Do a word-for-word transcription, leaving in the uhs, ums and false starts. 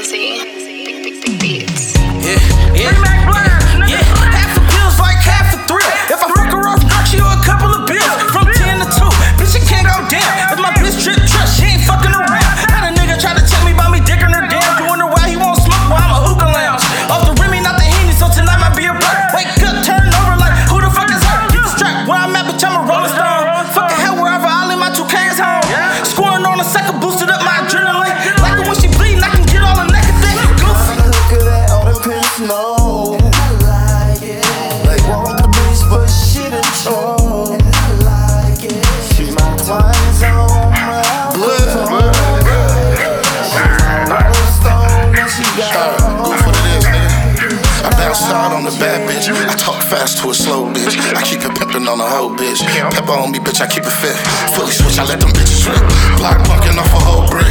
Quincy. Beats. Yeah, yeah, yeah, yeah. Half the pills like half the thrill. If I fuck her off, knock you a couple of bills. From ten to two, bitch, it can't go down. If my bitch trip trust, she ain't fucking around. Had a nigga try to tell me about me dicking her down. You wonder why he won't smoke while I'm a hookah lounge. Off the Remy, not the Henny, so tonight might be a break. Wake up, turn over like, who the fuck is her? Get the strap where I'm at, bitch, I'm a rolling stone. Fucking hell wherever I leave my two K's home. Scoring on a second, boosted up my adrenaline. Like it when she bleeding, I can get all the naked thing. Goofy. Look at that, all them pimps know. I like it. Like want the bitch, but she the troll. I like it. She my twine zone, my blood, blood. She my rolling stone, and she got Go for it is, nigga. I bounce hard on the bad bitch. I talk fast to a slow bitch. I keep it pimpin' on the whole bitch. Pepper on me, bitch, I keep it fit. Fully switch, I let them bitches rip. Block bunkin' off a whole brick.